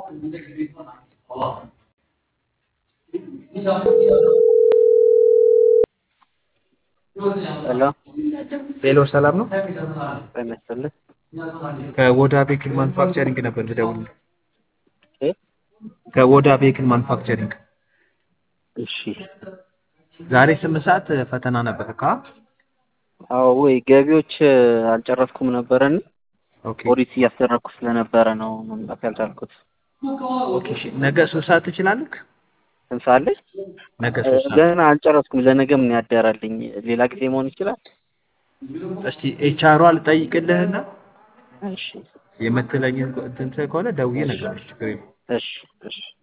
ሄሎ ሄሎ ሰላም ነው? ጤና ይስጥልኝ። ከወዳ ቬክል ማኑፋክቸሪንግ ነበር የምደውልልህ። እ ከወዳ ቬክል ማኑፋክቸሪንግ እሺ ዛሬ 8 ሰዓት ፈተና ነበርካ? አዎ ወይ ገቢዎች አልጨረስኩም ነበረን ኦኬ ኦዲት እያስደረኩ ስለነበረ ነው መምጣት ያልቻልኩት። ኦኬ እሺ ነገ 3 ሰዓት ትችላለህ? ስንት ሰዓት ላይ? ነገ 3 ሰዓት ገና አልጨረስኩም። ለነገ ምን ያደራልኝ? ሌላ ጊዜ መሆን ይችላል? እስቲ ኤችአር ልጠይቅልህና እሺ የምትለኝን እንትን ከሆነ ደውዬ እነግርሃለሁ። ችግር የለም። እሺ እሺ